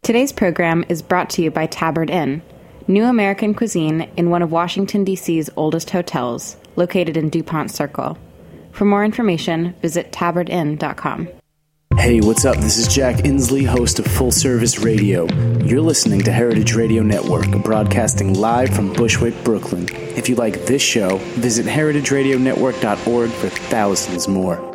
Today's program is brought to you by Tabard Inn, new American cuisine in one of Washington, D.C.'s oldest hotels, located in DuPont Circle. For more information, visit tabardinn.com. Hey, what's up? This is Jack Inslee, host of Full Service Radio. You're listening to Heritage Radio Network, broadcasting live from Bushwick, Brooklyn. If you like this show, visit heritageradionetwork.org for thousands more.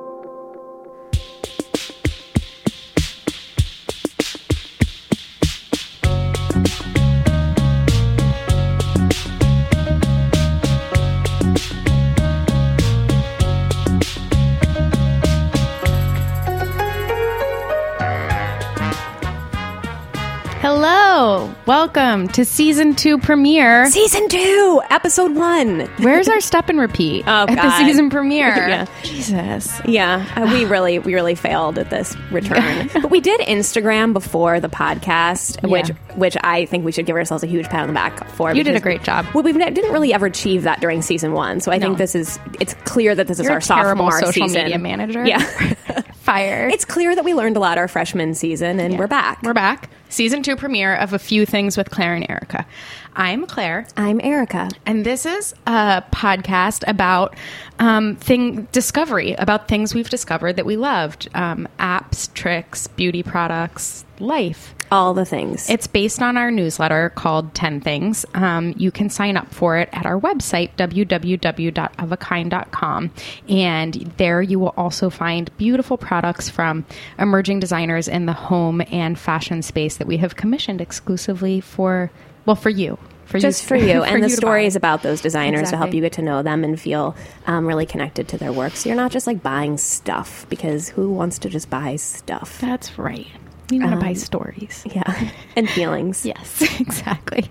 Hello, welcome to Season 2 premiere. Season 2, Episode 1. Where's our step and repeat at the season premiere? Yeah. Jesus. Yeah, we really failed at this return. But we did Instagram before the podcast, which I think we should give ourselves a huge pat on the back for. You did a great job. Well, we didn't really ever achieve that during Season 1, so I think it's clear that this is You're our a terrible sophomore social season. media manager. Yeah. Fired. It's clear that we learned a lot our freshman season, and we're back. We're back. Season 2 premiere of A Few Things with Claire and Erica. I'm Claire. I'm Erica. And this is a podcast about discovery, about things we've discovered that we loved. Apps, tricks, beauty products, life. All the things. It's based on our newsletter called 10 Things. You can sign up for it at our website, www.ofakind.com. And there you will also find beautiful products from emerging designers in the home and fashion space that we have commissioned exclusively for you. Just for you. And the stories buy. About those designers to help Exactly. you get to know them and feel really connected to their work. So you're not just like buying stuff, because who wants to just buy stuff? That's right. We want to buy stories. Yeah. And feelings. Yes, exactly.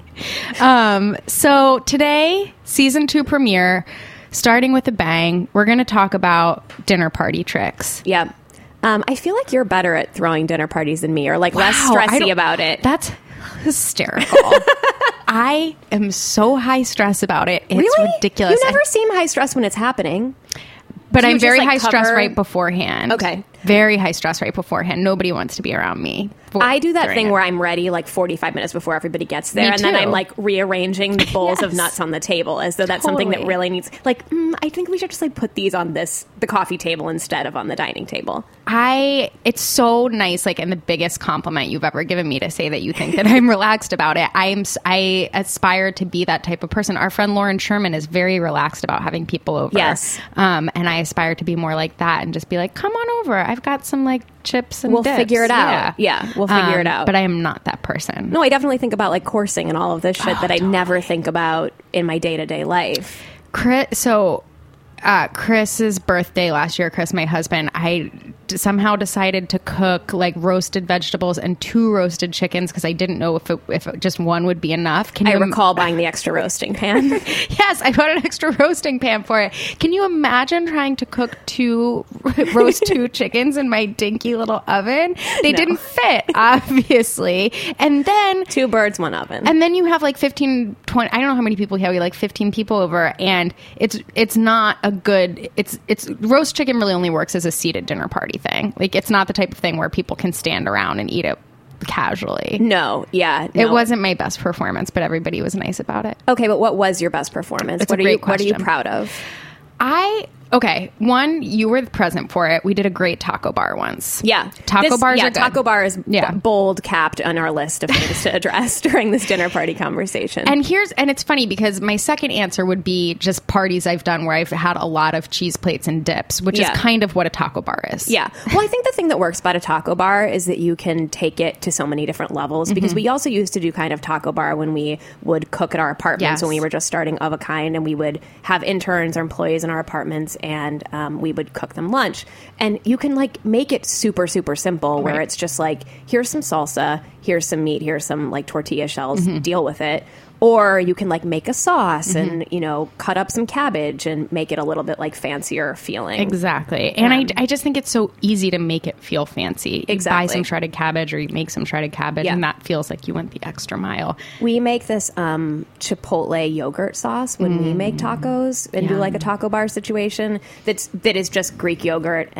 So today, Season 2 premiere, starting with a bang, we're going to talk about dinner party tricks. Yeah. I feel like you're better at throwing dinner parties than me, or like less stressy about it. That's hysterical. I am so high stress about it. It's really ridiculous. You never seem high stress when it's happening. But Do you I'm very just, like, high stress cover- right beforehand. Okay. Very high stress right beforehand. Nobody wants to be around me. I do that thing it. where I'm ready like 45 minutes before everybody gets there. Me And then too. I'm like rearranging the bowls of Yes. nuts on the table as though that's something that Totally. really needs, like, I think we should just like put these on the coffee table instead of on the dining table. It's so nice, like, and the biggest compliment you've ever given me to say that you think that I'm relaxed about it. I aspire to be that type of person. Our friend Lauren Sherman is very relaxed about having people over. Yes. And I aspire to be more like that and just be like, come on over. I've got some like chips and We'll dips. figure it out. Yeah, we'll figure it out. But I am not that person. No, I definitely think about like coursing and all of this shit that I never think about in my day-to-day life. Chris's birthday last year, Chris, my husband, I somehow decided to cook like roasted vegetables and 2 roasted chickens because I didn't know if just one would be enough. I recall buying the extra roasting pan. Yes, I bought an extra roasting pan for it. Can you imagine trying to cook 2 chickens in my dinky little oven? They didn't fit, obviously. And then 2 birds, 1 oven. and then you have like 15, 20, I don't know how many people you have. We like 15 people over, and it's not a good, it's roast chicken really only works as a seated dinner party thing. Like, it's not the type of thing where people can stand around and eat it casually. No. It wasn't my best performance, but everybody was nice about it. Okay, but what was your best performance? It's a great What are you question. proud of? One, you were present for it. We did a great taco bar once. Yeah. Taco bars are good. Taco bar is Yeah. bold capped on our list of things to address during this dinner party conversation. And it's funny because my second answer would be just parties I've done where I've had a lot of cheese plates and dips, which is kind of what a taco bar is. Yeah. Well, I think the thing that works about a taco bar is that you can take it to so many different levels, because we also used to do kind of taco bar when we would cook at our apartments when we were just starting Of a Kind, and we would have interns or employees in our apartments, and we would cook them lunch. And you can like make it super, super simple where it's just like, here's some salsa, here's some meat, here's some like tortilla shells, deal with it. Or you can like make a sauce and, you know, cut up some cabbage and make it a little bit like fancier feeling. Exactly. And I just think it's so easy to make it feel fancy. You Exactly. buy some shredded cabbage or you make some shredded cabbage and that feels like you went the extra mile. We make this chipotle yogurt sauce when we make tacos and do like a taco bar situation that is just Greek yogurt and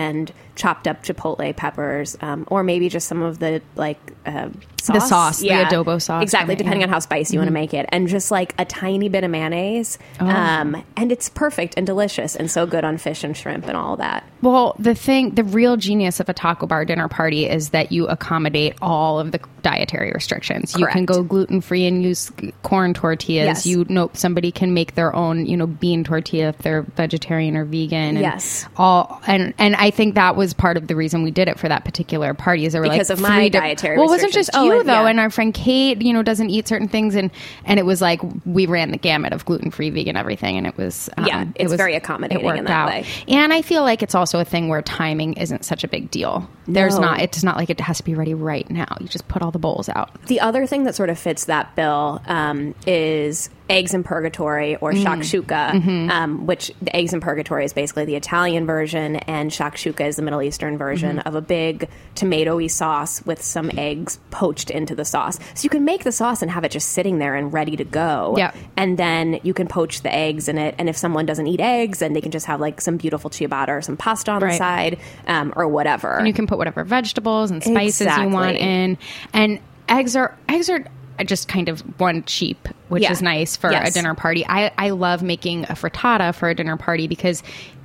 chopped up chipotle peppers, or maybe just some of the sauce. The sauce, the adobo sauce. Exactly, depending on how spicy you want to make it. And just like a tiny bit of mayonnaise. And it's perfect and delicious and so good on fish and shrimp and all that. Well, the real genius of a taco bar dinner party is that you accommodate all of the dietary restrictions. Correct. You can go gluten-free and use corn tortillas. Yes. Somebody can make their own, bean tortilla if they're vegetarian or vegan. And yes. And I think that was part of the reason we did it for that particular party. Is there were because of my dietary Well, it wasn't just you, though. Yeah. And our friend Kate, doesn't eat certain things. And it was like we ran the gamut of gluten-free, vegan, everything. And it was... it's very accommodating in that way. And I feel like it's also a thing where timing isn't such a big deal. It's not like it has to be ready right now. You just put all the bowls out. The other thing that sort of fits that bill is eggs in purgatory or shakshuka, which the eggs in purgatory is basically the Italian version, and shakshuka is the Middle Eastern version of a big tomatoey sauce with some eggs poached into the sauce. So you can make the sauce and have it just sitting there and ready to go. Yep. And then you can poach the eggs in it. And if someone doesn't eat eggs, then they can just have like some beautiful ciabatta or some pasta on the side, or whatever. And you can put whatever vegetables and spices you want in. And eggs are just kind of one cheap, which is nice for a dinner party. I love making a frittata for a dinner party because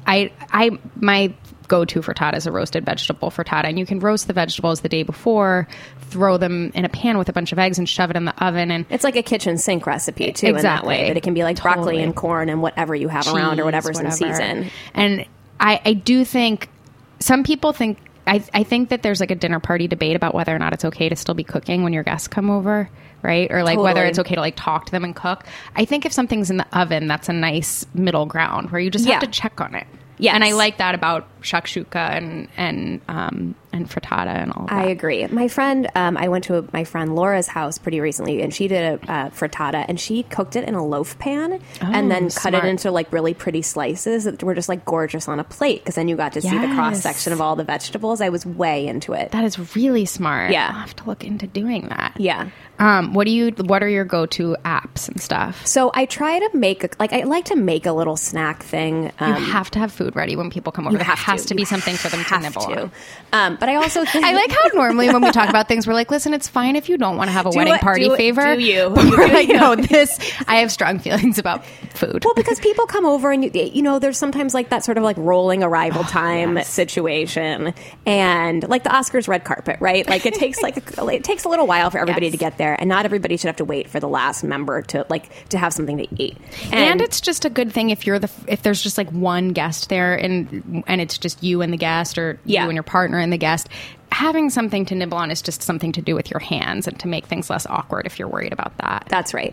my go-to frittata is a roasted vegetable frittata, and you can roast the vegetables the day before, throw them in a pan with a bunch of eggs and shove it in the oven. And it's like a kitchen sink recipe too, in that way, that it can be like broccoli and corn and whatever you have around or whatever's in season. And I do think some people think, I think that there's like a dinner party debate about whether or not it's okay to still be cooking when your guests come over, right? Or like whether it's okay to like talk to them and cook. I think if something's in the oven, that's a nice middle ground where you just have to check on it. Yeah, and I like that about shakshuka and frittata and all that. I agree. My friend, I went to my friend Laura's house pretty recently, and she did a frittata, and she cooked it in a loaf pan and then cut it into like really pretty slices that were just like gorgeous on a plate, because then you got to see the cross section of all the vegetables. I was way into it. That is really smart. Yeah, I'll have to look into doing that. Yeah. What are your go-to apps and stuff? So I try to make I like to make a little snack thing. You have to have food ready when people come over. There has to be something for them to nibble on. But I also think I like how normally when we talk about things, we're like, listen, it's fine if you don't want to have a wedding party favor. Do you? But we're like, no, I have strong feelings about food. Well, because people come over and there's sometimes like that sort of like rolling arrival time situation, and like the Oscars red carpet, right? Like it takes it takes a little while for everybody to get there, and not everybody should have to wait for the last member to have something to eat. And it's just a good thing if there's just like one guest there and it's just you and the guest, or you and your partner and the guest. Having something to nibble on is just something to do with your hands and to make things less awkward if you're worried about that. That's right.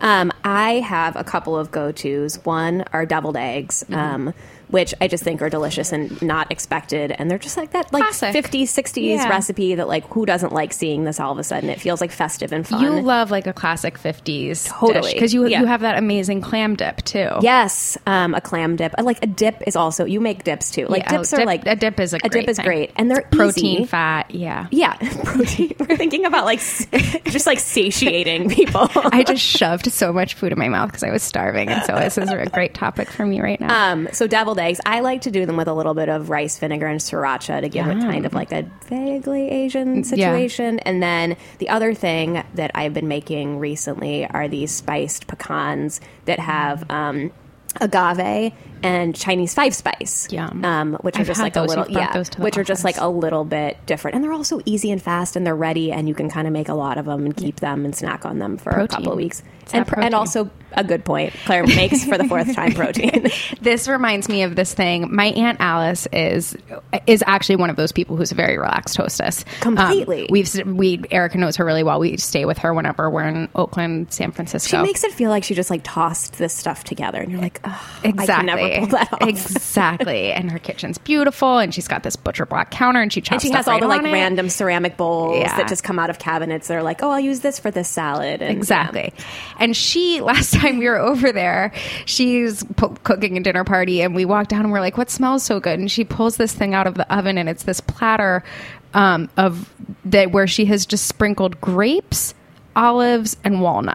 I have a couple of go-tos. One are deviled eggs, which I just think are delicious and not expected. And they're just like that classic 50s, 60s recipe that like who doesn't like seeing this all of a sudden? It feels like festive and fun. You love like a classic 50s totally, because you have that amazing clam dip too. Yes, a clam dip. Like a dip is also, you make dips too. Like dips are like a dip is a great thing. Great, and they're protein, easy. fat, protein. We're thinking about like just like satiating people. I just shoved so much food in my mouth because I was starving, and so this is a great topic for me right now. So deviled eggs, I like to do them with a little bit of rice vinegar and sriracha to give it kind of like a vaguely Asian situation. And then the other thing that I've been making recently are these spiced pecans that have agave and Chinese five spice, which are just like a little, which are just like a little bit different, and they're also easy and fast, and they're ready, and you can kind of make a lot of them and keep them and snack on them for a couple of weeks. And also a good point, Claire makes for the fourth time protein. This reminds me of this thing. My Aunt Alice is actually one of those people who's a very relaxed hostess. Completely. Erica knows her really well. We stay with her whenever we're in Oakland, San Francisco. She makes it feel like she just like tossed this stuff together, and you're like, oh, exactly. I can never pull that off. Exactly. And her kitchen's beautiful, and she's got this butcher block counter, and she chops and she has all the like it. random ceramic bowls that just come out of cabinets. They're like, oh, I'll use this for this salad. And, exactly. And she, last time we were over there, she's cooking a dinner party, and we walked down and we're like, what smells so good? And she pulls this thing out of the oven, and it's this platter where she has just sprinkled grapes, olives, and walnuts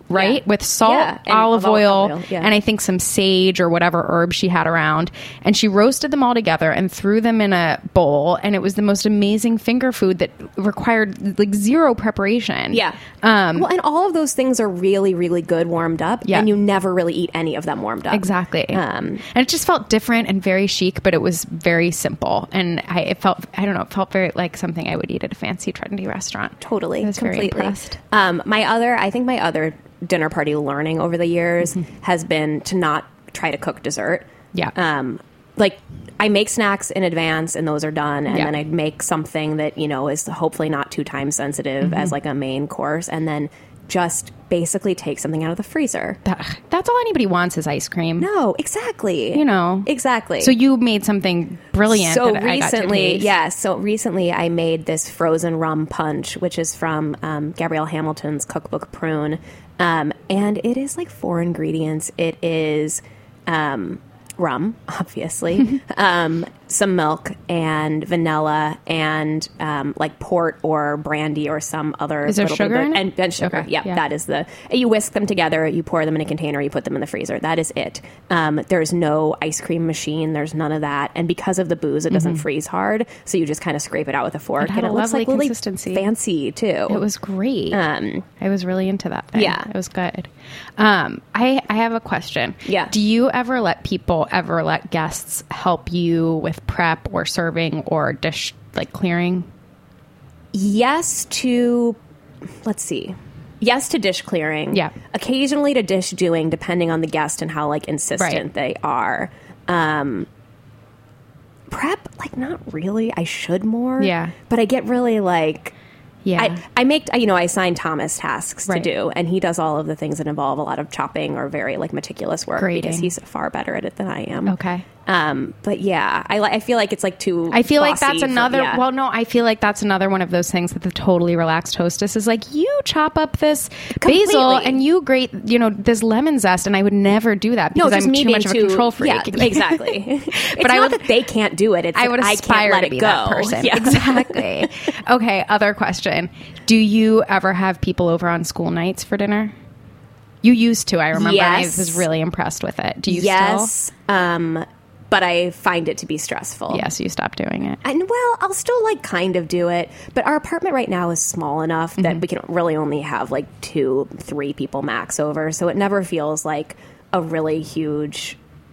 right? With salt, and olive oil, yeah. and I think some sage or whatever herb she had around. And she roasted them all together and threw them in a bowl. And it was the most amazing finger food that required like zero preparation. Yeah. Well, and all of those things are really, really good warmed up. Yeah. And you never really eat any of them warmed up. Exactly. And it just felt different and very chic, but it was very simple. And it felt very like something I would eat at a fancy trendy restaurant. Totally. I was completely. very impressed. I think my other dinner party learning over the years has been to not try to cook dessert. Yeah. Like I make snacks in advance and those are done. And then I'd make something that, is hopefully not too time sensitive as like a main course. And then just basically take something out of the freezer. That's all anybody wants is ice cream. No, exactly. Exactly. So you made something brilliant. So that I got to taste. So recently I made this frozen rum punch, which is from Gabrielle Hamilton's cookbook Prune. And it is like 4 ingredients. It is rum, obviously, some milk and vanilla and like port or brandy or some other. Is there sugar in it? And sugar. Okay. Yeah, that is you whisk them together, you pour them in a container, you put them in the freezer. That is it. There's no ice cream machine. There's none of that. And because of the booze, it doesn't freeze hard. So you just kind of scrape it out with a fork. It had and a it looks lovely like really consistency. fancy too. It was great. I was really into that thing. Yeah. It was good. I have a question. Yeah. Do you ever let guests help you with prep or serving or dish like clearing? Yes to dish clearing. Yeah. Occasionally to dish doing, depending on the guest and how like insistent they are. Prep, like not really. I should more. Yeah. But I get really like... Yeah. I assign Thomas tasks to Right. do, and he does all of the things that involve a lot of chopping or very like meticulous work Grating. because he's far better at it than I am. Okay. But yeah, I feel like it's like too. I feel like bossy that's another. yeah. Well, no, I feel like that's another one of those things that the totally relaxed hostess is like. You chop up this basil and you grate, this lemon zest, and I would never do that because I'm too much of a control freak. Yeah, exactly. But I would. That they can't do it. It's I would I aspire can't let to it be go. that person. Yeah. Exactly. Okay. Other question: do you ever have people over on school nights for dinner? You used to. I remember. Yes. I was really impressed with it. Do you Yes. still? But I find it to be stressful. Yes, you stopped doing it. And well, I'll still like kind of do it, but our apartment right now is small enough that we can really only have like 2-3 people max over, so it never feels like a really huge.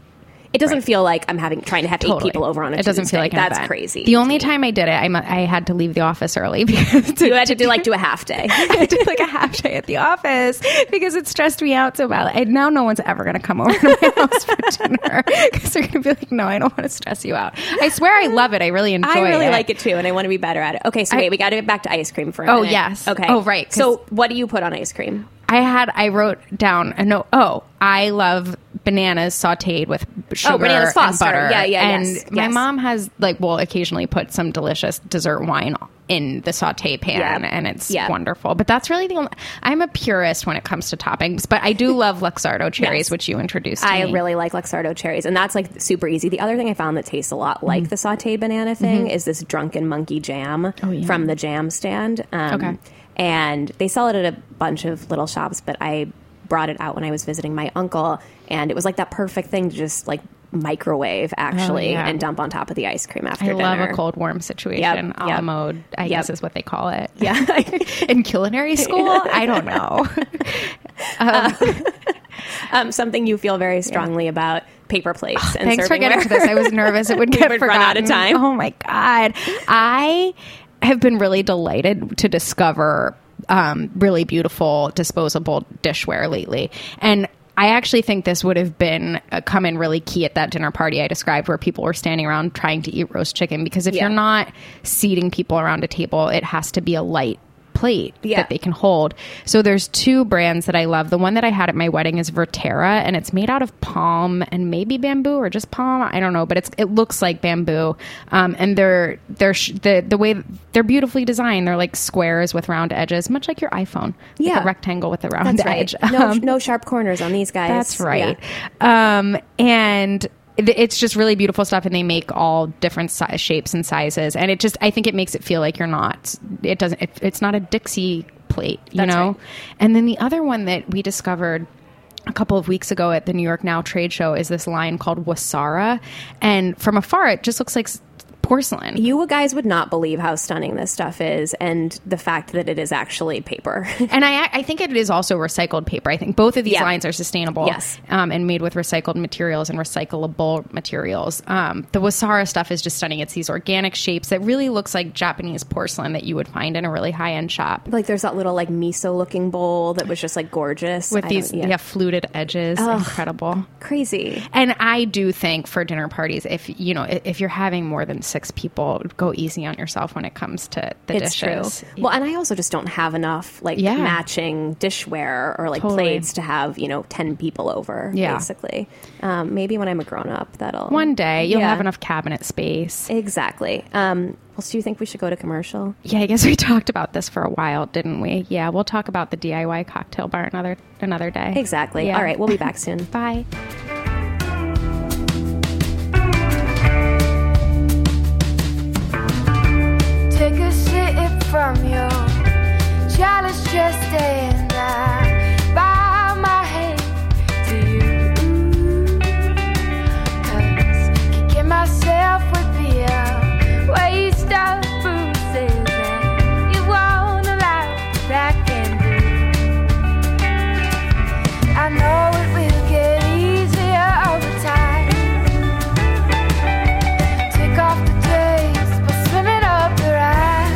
It doesn't feel like I'm trying to have 8 people over on a Tuesday. It doesn't feel like an that's event. crazy. The only time I did it, I had to leave the office early because you had to do a half day. I had to do like a half day at the office because it stressed me out so bad. And now no one's ever going to come over to my house for dinner because they're going to be like, "No, I don't want to stress you out." I swear, I love it. I really enjoy it. I really like it too, and I want to be better at it. Okay, so wait, we got to get back to ice cream for a minute. Oh yes. Okay. Oh right. So what do you put on ice cream? I wrote down a note. Oh, I love bananas sauteed with sugar bananas Foster. and butter. Yeah, and yes, my yes. mom will occasionally put some delicious dessert wine in the saute pan, and it's wonderful. But that's really the only. I'm a purist when it comes to toppings, but I do love Luxardo cherries, which you introduced to me. I really like Luxardo cherries, and that's like super easy. The other thing I found that tastes a lot like the sauteed banana thing is this Drunken Monkey jam from the Jam Stand. Okay. And they sell it at a bunch of little shops, but I brought it out when I was visiting my uncle, and it was like that perfect thing to just like microwave actually and dump on top of the ice cream after dinner. I love a cold warm situation. A la mode, I guess is what they call it. Yeah. In culinary school? I don't know. Something you feel very strongly about, paper plates and thanks for getting to this. I was nervous it would get forgotten. Run out of time. Oh my God. I have been really delighted to discover really beautiful disposable dishware lately. And I actually think this would have been come in really key at that dinner party I described where people were standing around trying to eat roast chicken, because if you're not seating people around a table, it has to be a light plate that they can hold. So there's 2 brands that I love. The one that I had at my wedding is Verterra, and it's made out of palm and maybe bamboo or just palm. I don't know, but it looks like bamboo. And they're the way they're beautifully designed. They're like squares with round edges, much like your iPhone. Like a rectangle with a round edge. No sharp corners on these guys. That's right. Yeah. And it's just really beautiful stuff, and they make all different shapes and sizes, and I think it makes it feel like it's not a Dixie plate, you That's know? right. And then the other one that we discovered a couple of weeks ago at the New York Now trade show is this line called Wasara. And from afar, it just looks like porcelain. You guys would not believe how stunning this stuff is, and the fact that it is actually paper. And I think it is also recycled paper. I think both of these lines are sustainable, yes, and made with recycled materials and recyclable materials. The Wasara stuff is just stunning. It's these organic shapes that really looks like Japanese porcelain that you would find in a really high-end shop. Like there's that little like miso-looking bowl that was just like gorgeous with these fluted edges. Ugh, incredible, crazy. And I do think for dinner parties, if you're having more than 6 people, go easy on yourself when it comes to the dishes. True. Well, and I also just don't have enough matching dishware or plates to have 10 people over. Basically, maybe when I'm a grown up, that'll one day you'll have enough cabinet space. Exactly. Well, so do you think we should go to commercial? Yeah, I guess we talked about this for a while, didn't we? Yeah, we'll talk about the DIY cocktail bar another day. Exactly. Yeah. All right, we'll be back soon. Bye. Take a sip from your chalice, just staying there by my head to you. 'Cause kicking myself with beer, waste of bruises, and you won't allow that can do. I know it will get easier over time. Take off the taste by swimming up the ride.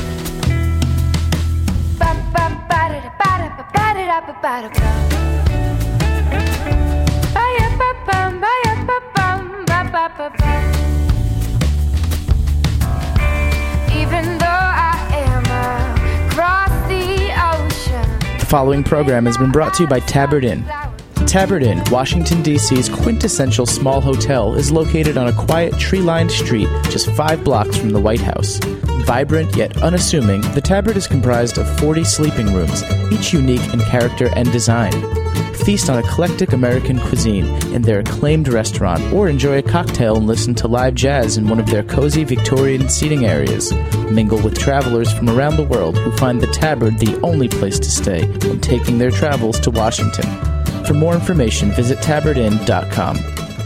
Even though I am across the ocean. The following program has been brought to you by Tabard Inn. Tabard Inn, Washington, D.C.'s quintessential small hotel, is located on a quiet, tree-lined street just 5 blocks from the White House. Vibrant yet unassuming, the Tabard is comprised of 40 sleeping rooms, each unique in character and design. Feast on eclectic American cuisine in their acclaimed restaurant, or enjoy a cocktail and listen to live jazz in one of their cozy Victorian seating areas. Mingle with travelers from around the world who find the Tabard the only place to stay when taking their travels to Washington. For more information, visit tabardinn.com.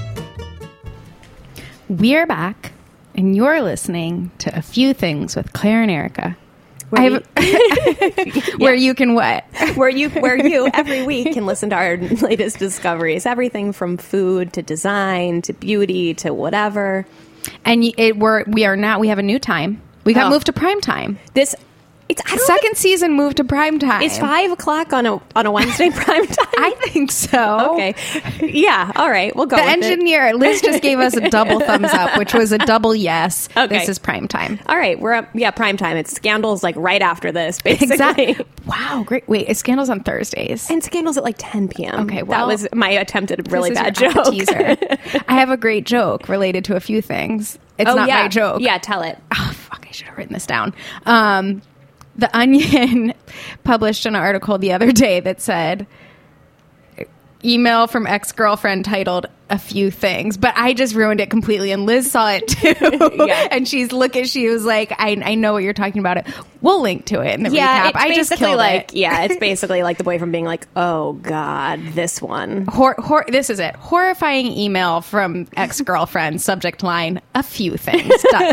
We're back, and you're listening to A Few Things with Claire and Erica. Where you can what? Where you every week can listen to our latest discoveries. Everything from food to design to beauty to whatever. And we have a new time. We got moved to prime time. Second season moved to prime time. It's 5 o'clock on a Wednesday prime time. I think so. Okay. Yeah. All right. We'll go. The engineer, Liz, just gave us a double thumbs up, which was a double yes. Okay. This is prime time. All right. We're up. Yeah, prime time. It's Scandal's right after this, basically. Exactly. Wow. Great. Wait, it's Scandal's on Thursdays. And Scandal's at 10 p.m. Okay. Well, that was my attempt at a really bad joke. Teaser. I have a great joke related to A Few Things. It's not my joke. Yeah. Tell it. Oh, fuck. I should have written this down. The Onion published an article the other day that said, email from ex-girlfriend titled A Few Things, but I just ruined it completely, and Liz saw it too. And she was like, I know what you're talking about. We'll link to it in the recap. I just killed it. Yeah, it's basically like the boyfriend being like, oh God, this one. This is it. Horrifying email from ex-girlfriend, subject line, A Few Things, ...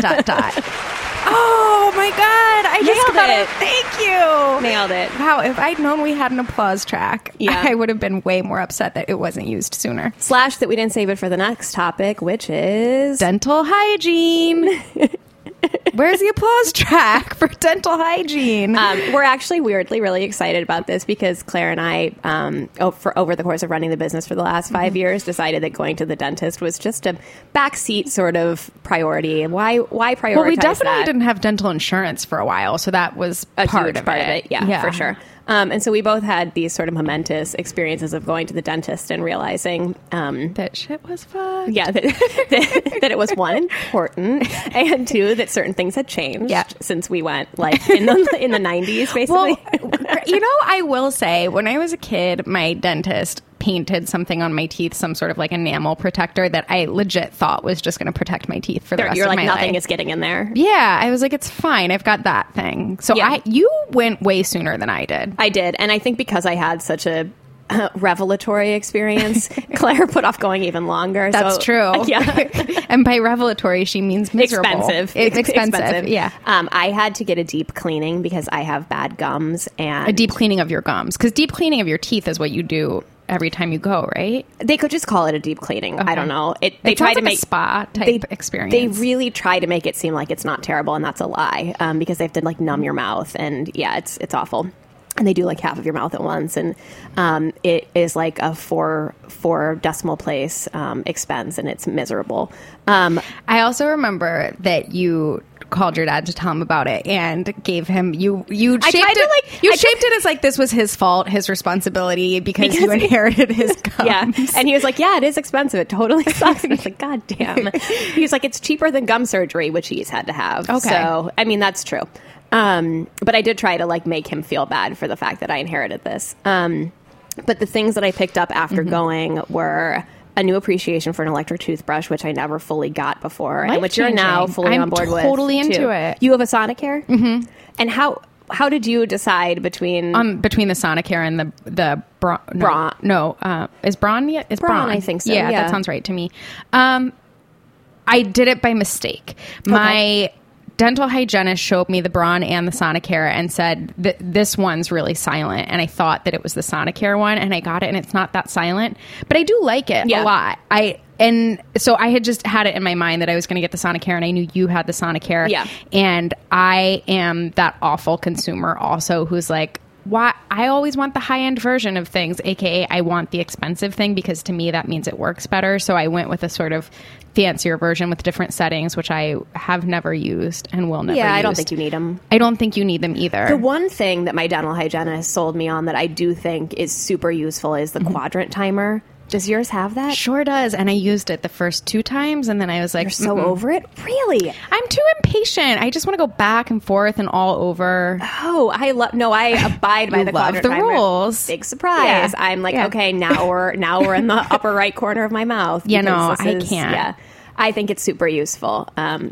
Oh my God, I just got it. Thank you. Nailed it. Wow, if I'd known we had an applause track, I would have been way more upset that it wasn't used sooner. / that we didn't save it for the next topic, which is dental hygiene. Where's the applause track for dental hygiene? We're actually weirdly really excited about this because Claire and I, over the course of running the business for the last 5 years, decided that going to the dentist was just a backseat sort of priority. Why prioritize? Well, we definitely didn't have dental insurance for a while, so that was a part huge of part it. of it. Yeah, for sure. And so we both had these sort of momentous experiences of going to the dentist and realizing that shit was fucked. Yeah, that it was, 1, important, and 2, that certain things had changed since we went in the 90s, basically. Well, I will say, when I was a kid, my dentist painted something on my teeth, some sort of like enamel protector that I legit thought was just going to protect my teeth for the rest of my life. You're like, nothing is getting in there. Yeah, I was like, it's fine. I've got that thing. So you went way sooner than I did. I did, and I think because I had such a revelatory experience, Claire put off going even longer. That's true. Yeah. And by revelatory, she means miserable. Expensive. Yeah. I had to get a deep cleaning because I have bad gums, and a deep cleaning of your gums, because deep cleaning of your teeth is what you do every time you go, right? They could just call it a deep cleaning. Okay. I don't know. They try to make a spa type experience. They really try to make it seem like it's not terrible, and that's a lie, because they have to like numb your mouth, and it's awful. And they do like half of your mouth at once, and it is like a four decimal place expense, and it's miserable. I also remember that you called your dad to tell him about it and gave him you shaped it as like this was his fault, his responsibility because you inherited his gums. Yeah, and he was like, "Yeah, it is expensive. It totally sucks." And he's like, "God damn." He was like, "It's cheaper than gum surgery, which he's had to have." Okay, so I mean that's true. But I did try to like make him feel bad for the fact that I inherited this. But the things that I picked up after going were a new appreciation for an electric toothbrush, which I never fully got before, and which you're now fully on board with. I'm totally into it. You have a Sonicare? Mm-hmm. And how did you decide between the Sonicare and the Braun? No, is Braun? Is Braun? I think so. Yeah, that sounds right to me. I did it by mistake. Okay. My dental hygienist showed me the Braun and the Sonicare and said this one's really silent, and I thought that it was the Sonicare one, and I got it and it's not that silent, but I do like it a lot. And so I had just had it in my mind that I was going to get the Sonicare, and I knew you had the Sonicare. Yeah. And I am that awful consumer also who's like, why I always want the high-end version of things, aka I want the expensive thing because to me that means it works better. So I went with a sort of fancier version with different settings, which I have never used and will never use. I don't think you need them. I don't think you need them either. The one thing that my dental hygienist sold me on that I do think is super useful is the quadrant timer. Does yours have that? Sure does. And I used it the first 2 times, and then I was like, you're so over it? Really? I'm too impatient. I just want to go back and forth and all over. Oh, I abide by the quadrant timer. Rules. Big surprise. Yeah. I'm like, okay, now we're in the upper right corner of my mouth. Yeah, no, I can't. Yeah. I think it's super useful.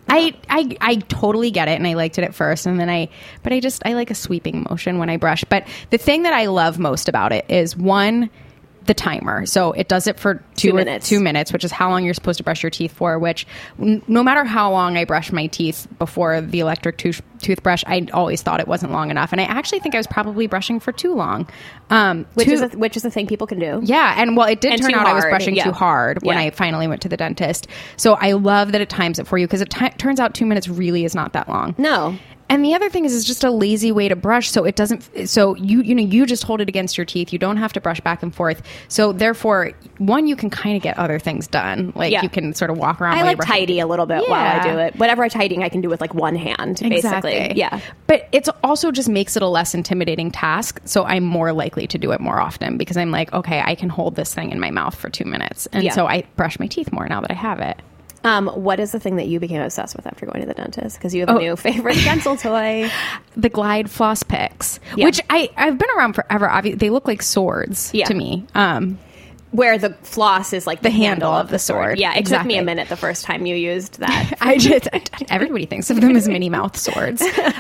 I totally get it, and I liked it at first, and then I like a sweeping motion when I brush. But the thing that I love most about it is the timer. So it does it for 2 minutes, which is how long you're supposed to brush your teeth for, which no matter how long I brush my teeth before the electric toothbrush, I always thought it wasn't long enough. And I actually think I was probably brushing for too long. Which is a thing people can do. Yeah. And it did turn out I was brushing too hard when I finally went to the dentist. So I love that it times it for you because it turns out 2 minutes really is not that long. No. And the other thing is it's just a lazy way to brush. So it doesn't, so you just hold it against your teeth. You don't have to brush back and forth. So therefore, you can kind of get other things done. Like you can sort of walk around. I like tidy a little bit while I do it. Whatever tidying I can do with like one hand, basically. Yeah. But it's also just makes it a less intimidating task. So I'm more likely to do it more often because I'm like, okay, I can hold this thing in my mouth for 2 minutes. And so I brush my teeth more now that I have it. What is the thing that you became obsessed with after going to the dentist? Because you have a new favorite dental toy. The Glide floss picks, which I've been around forever. Obviously, they look like swords to me. Where the floss is like the handle of the sword. Yeah, it took me a minute the first time you used that. Everybody thinks of them as mini mouth swords.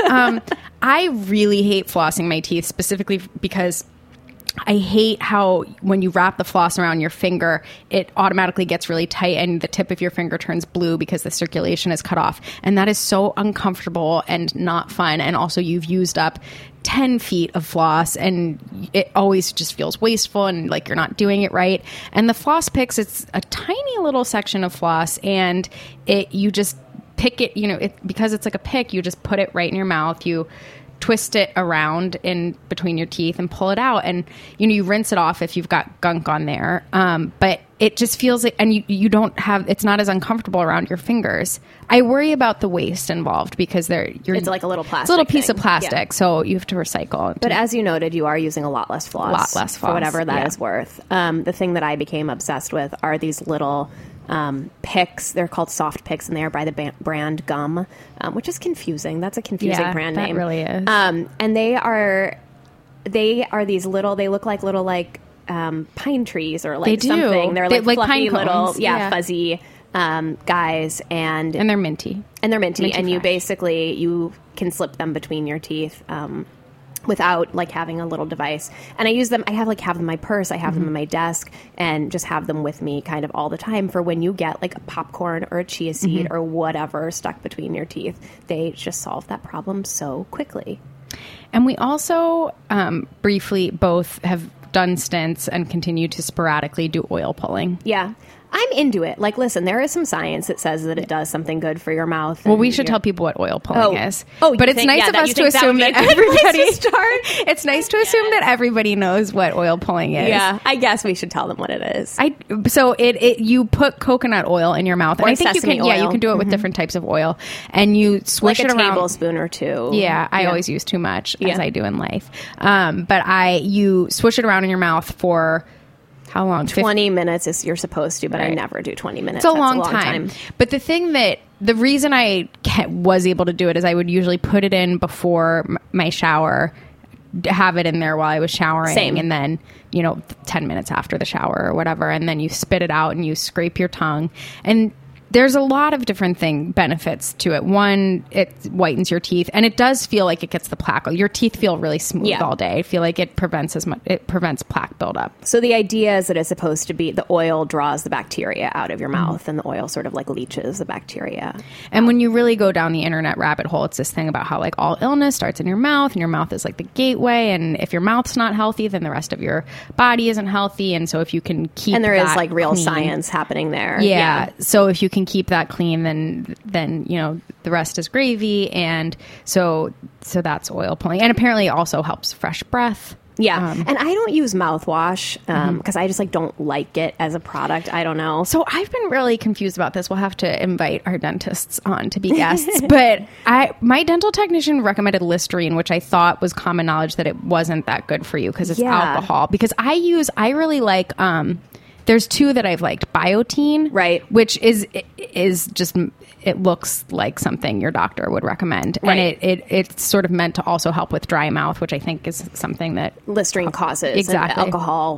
I really hate flossing my teeth, specifically because I hate how when you wrap the floss around your finger, it automatically gets really tight and the tip of your finger turns blue because the circulation is cut off. And that is so uncomfortable and not fun. And also you've used up 10 feet of floss and it always just feels wasteful and like you're not doing it right. And the floss picks, it's a tiny little section of floss and you just pick it, because it's like a pick, you just put it right in your mouth. You twist it around in between your teeth and pull it out, and you rinse it off if you've got gunk on there, but it just feels like, and you don't have, it's not as uncomfortable around your fingers. I worry about the waste involved because it's like a little plastic, it's a little piece of plastic, so you have to recycle. But as you noted, you are using a lot less floss for whatever that is worth. The thing that I became obsessed with are these little picks. They're called soft picks, and they are by the brand Gum, which is confusing. That's a confusing brand name. That really is. And they are these little. They look like little like pine trees or like something. They're like fluffy little, fuzzy guys, and they're minty. Minty and you can slip them between your teeth. Without like having a little device. And I use them, I have them in my purse, I have them in my desk, and just have them with me kind of all the time for when you get like a popcorn or a chia seed or whatever stuck between your teeth. They just solve that problem so quickly. And we also briefly both have done stints and continue to sporadically do oil pulling. Yeah. I'm into it. Like, listen, there is some science that says that it does something good for your mouth. Well, we should tell people what oil pulling is. Oh, but it's nice of us to assume that everybody. It's nice to assume that everybody knows what oil pulling is. Yeah, I guess we should tell them what it is. So you put coconut oil in your mouth, and I think you can. Oil. Yeah, you can do it with different types of oil, and you swish it around. Like a tablespoon or two. Yeah, I always use too much, as I do in life. But you swish it around in your mouth for. How long? 20 minutes is you're supposed to, but I never do 20 minutes. It's a long time. But the reason I was able to do it is I would usually put it in before my shower, have it in there while I was showering. Same. And then, 10 minutes after the shower or whatever. And then you spit it out and you scrape your tongue. And there's a lot of different benefits to it. One, it whitens your teeth, and it does feel like it gets the plaque. Your teeth feel really smooth all day. I feel like it prevents plaque buildup. So the idea is that it's supposed to be the oil draws the bacteria out of your mouth, and the oil sort of like leaches the bacteria. And when you really go down the internet rabbit hole, it's this thing about how like all illness starts in your mouth, and your mouth is like the gateway. And if your mouth's not healthy, then the rest of your body isn't healthy. And so if you can keep and there that is like real clean, science happening there. Yeah. So if you can keep that clean, then the rest is gravy. And so that's oil pulling, and apparently it also helps fresh breath. Yeah. And I don't use mouthwash because I just don't like it as a product. I don't know. So I've been really confused about this. We'll have to invite our dentists on to be guests. But my dental technician recommended Listerine, which I thought was common knowledge that it wasn't that good for you because it's alcohol. Because I really like there's two that I've liked. Biotene, right, which is just, it looks like something your doctor would recommend, right. And it's sort of meant to also help with dry mouth, which I think is something that Listerine causes. Exactly, alcohol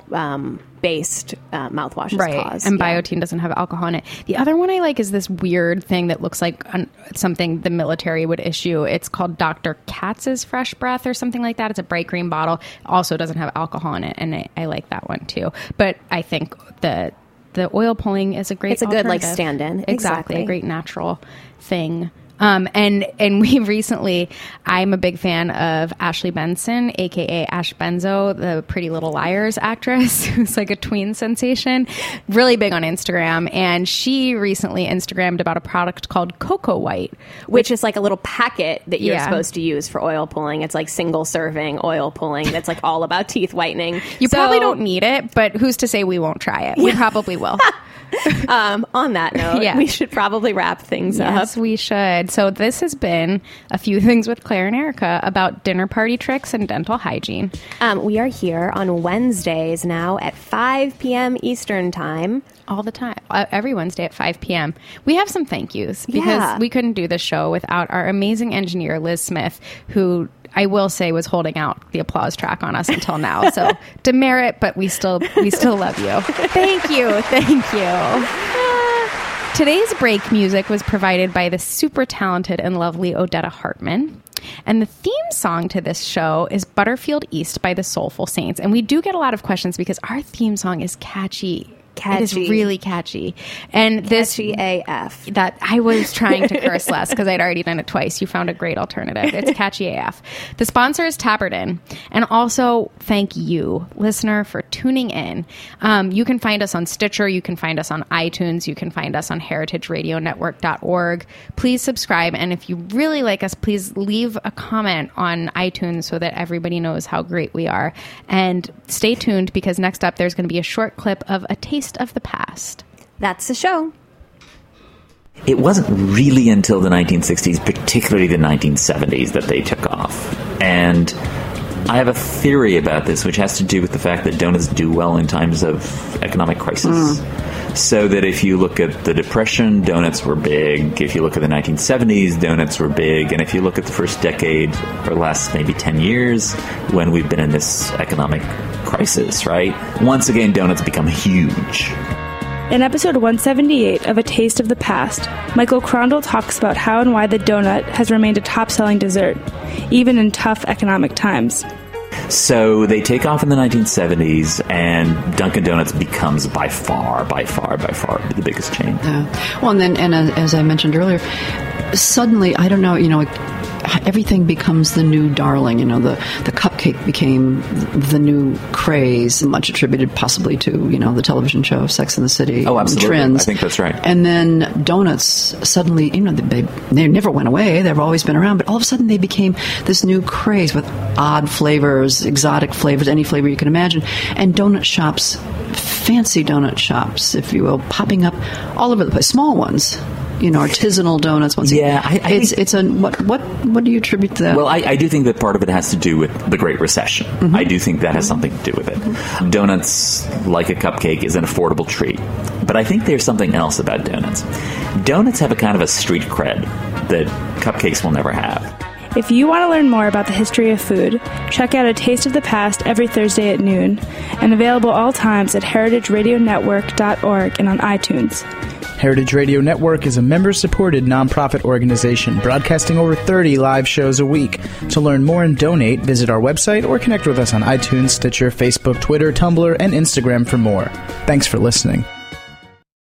based mouthwashes cause. And Biotene doesn't have alcohol in it. The other one I like is this weird thing that looks like something the military would issue. It's called Dr. Katz's Fresh Breath or something like that. It's a bright green bottle. It also doesn't have alcohol in it, and I like that one too. But I think the oil pulling is a great It's a good stand-in. Exactly. A great natural thing. And we recently, I'm a big fan of Ashley Benson, aka Ash Benzo, the Pretty Little Liars actress, who's like a tween sensation, really big on Instagram. And she recently Instagrammed about a product called Cocoa White, which is like a little packet that you're supposed to use for oil pulling. It's like single serving oil pulling. That's like all about teeth whitening. You probably don't need it, but who's to say we won't try it? We probably will. On that note, we should probably wrap things up. Yes, we should. So this has been A Few Things with Claire and Erica about dinner party tricks and dental hygiene. We are here on Wednesdays now at 5 p.m. Eastern time. All the time. Every Wednesday at 5 p.m. We have some thank yous because we couldn't do this show without our amazing engineer, Liz Smith, who I will say was holding out the applause track on us until now. So demerit, but we still love you. Thank you. Thank you. Today's break music was provided by the super talented and lovely Odetta Hartman. And the theme song to this show is Butterfield East by the Soulful Saints. And we do get a lot of questions because our theme song is catchy. It is really catchy. And catchy AF. That I was trying to curse less because I'd already done it twice. You found a great alternative. It's catchy AF. The sponsor is Tabard Inn. And also, thank you, listener, for tuning in. You can find us on Stitcher. You can find us on iTunes. You can find us on heritageradionetwork.org. Please subscribe. And if you really like us, please leave a comment on iTunes so that everybody knows how great we are. And stay tuned because next up, there's going to be a short clip of A Taste of the Past. That's the show. It wasn't really until the 1960s, particularly the 1970s, that they took off. And I have a theory about this, which has to do with the fact that donuts do well in times of economic crisis. So that if you look at the Depression, donuts were big. If you look at the 1970s, donuts were big. And if you look at the first decade or last maybe 10 years, when we've been in this economic crisis, right? Once again, donuts become huge. In episode 178 of A Taste of the Past, Michael Crondell talks about how and why the donut has remained a top-selling dessert, even in tough economic times. So they take off in the 1970s, and Dunkin' Donuts becomes by far the biggest chain. Well, and as I mentioned earlier, suddenly, I don't know, everything becomes the new darling. The cupcake became the new craze, much attributed possibly to, the television show Sex and the City. Oh, absolutely. Trends. I think that's right. And then donuts suddenly, they never went away. They've always been around, but all of a sudden they became this new craze with odd flavors, exotic flavors, any flavor you can imagine. And donut shops, fancy donut shops, if you will, popping up all over the place. Small ones. Artisanal donuts. What do you attribute to that? Well, I do think that part of it has to do with the Great Recession. Mm-hmm. I do think that has something to do with it. Mm-hmm. Donuts, like a cupcake, is an affordable treat. But I think there's something else about donuts. Donuts have a kind of a street cred that cupcakes will never have. If you want to learn more about the history of food, check out A Taste of the Past every Thursday at noon, and available all times at heritageradionetwork.org and on iTunes. Heritage Radio Network is a member-supported nonprofit organization broadcasting over 30 live shows a week. To learn more and donate, visit our website or connect with us on iTunes, Stitcher, Facebook, Twitter, Tumblr, and Instagram for more. Thanks for listening.